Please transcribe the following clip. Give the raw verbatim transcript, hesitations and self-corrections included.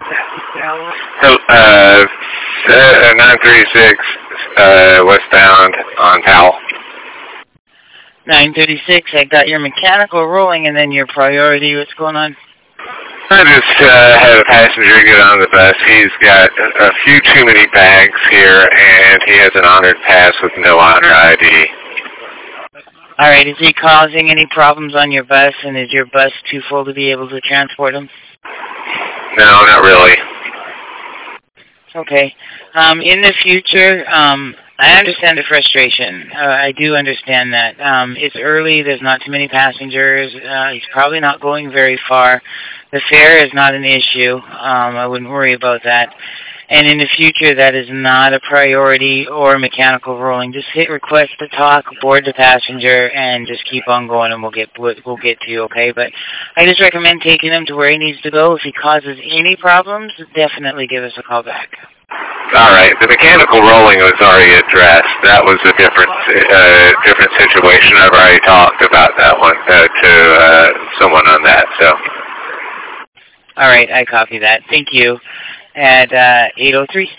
So, uh, nine thirty-six uh, westbound on Powell. nine thirty-six, I got your mechanical rolling, and then your priority. What's going on? I just uh, had a passenger get on the bus. He's got a few too many bags here, and he has an honored pass with no honor I D. All right, is he causing any problems on your bus, and is your bus too full to be able to transport him? No, not really. Okay. Um, in the future, um, I understand the frustration. Uh, I do understand that. Um, it's early. There's not too many passengers. Uh, he's probably not going very far. The fare is not an issue. Um, I wouldn't worry about that. And in the future, that is not a priority or mechanical rolling. Just hit request to talk, board the passenger, and just keep on going, and we'll get we'll get to you, okay? But I just recommend taking him to where he needs to go. If he causes any problems, definitely give us a call back. All right. The mechanical rolling was already addressed. That was a different uh, different situation. I've already talked about that one uh, to uh, someone on that. So. All right, I copy that. Thank you. At uh, eight oh three.